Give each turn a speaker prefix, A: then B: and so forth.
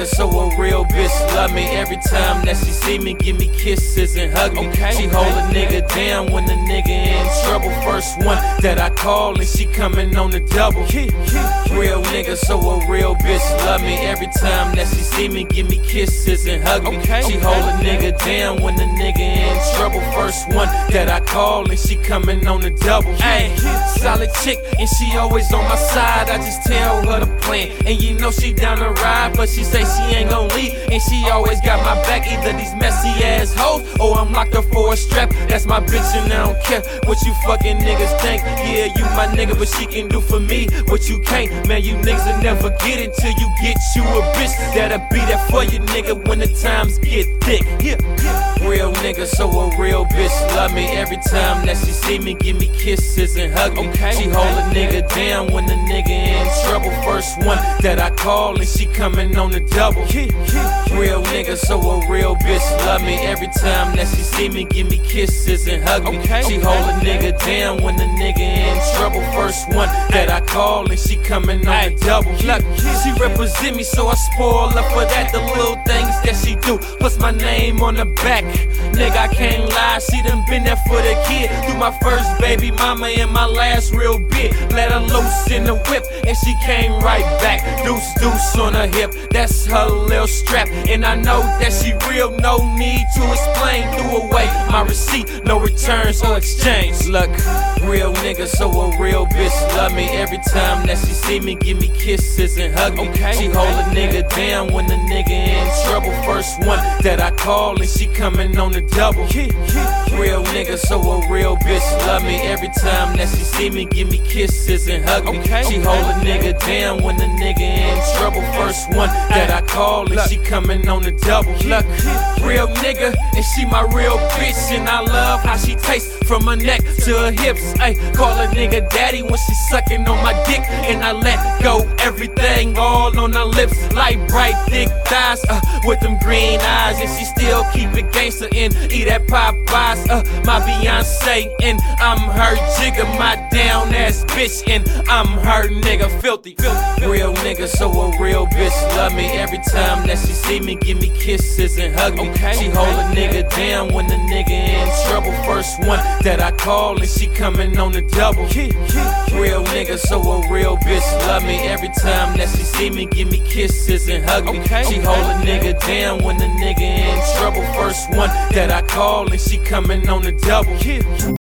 A: nigga, so a real bitch love me. Every time that she see me, give me kisses and hug me. She hold a nigga down when the nigga in trouble. First one that I call and she coming on the double. Real nigga, so a real bitch love me. Every time that she see me, give me kisses and hug me. She hold a nigga down when the nigga in trouble. First one that I call and she coming on the double. Ayy, solid chick and she always on my side. I just tell her the plan and you know she down to ride, but she say she ain't gon' leave and she always got my back. Either these messy ass hoes or I'm locked up for a strap. That's my bitch and I don't care what you fucking niggas think. Yeah, you my nigga, but she can do for me what you can't. Man, you niggas will never get it till you get you a bitch that'll be there for you, nigga, when the times get thick. Real nigga, so a real bitch love me. Every time that she see me, give me kisses and hug me. She hold a nigga down when the nigga in trouble. First one that I call and she coming on the double. Real nigga, so a real bitch love me. Every time that she see me, give me kisses and hug me. She hold a nigga down when the nigga in trouble. First one that I call and she coming on the double. Look, she represent me, so I spoil her for that. The little things that she do puts my name on the back. Nigga, I can't lie, she done been there for the kid. Through my first baby mama and my last real bit. Let her loose in the whip and she came right back. Deuce, deuce on her hip, that's her little strap. And I know that she real, no need to explain. Threw away my receipt, no returns or exchange. Look, real nigga, so a real bitch love me. Every time that she see me, give me kisses and hug me. She hold a nigga down when the nigga in trouble. First one that I call and she coming on the double. Real nigga, so a real bitch love me. Every time that she see me, give me kisses and hug me. She hold a nigga down when the nigga in trouble. First one that I call and she coming on the double. Look, real nigga, and she my real bitch, and I love how she tastes from her neck to her hips. Ay, call a nigga daddy when she sucking on my dick, and I let go everything all on her lips. Like bright thick thighs with them green eyes, and she still keep it gangster and eat at Popeyes. My Beyonce and I'm her jigger, my down ass bitch and I'm her nigga, filthy. Real nigga, so a real bitch love me. Every time that she see me, give me kisses and hug me. She hold a nigga down when the nigga in trouble. First one that I call and she coming on the double. Real nigga, so a real bitch love me. Every time that she see me, give me kisses and hug me. She hold a nigga down when the nigga in trouble. First one that I call and she coming on the double.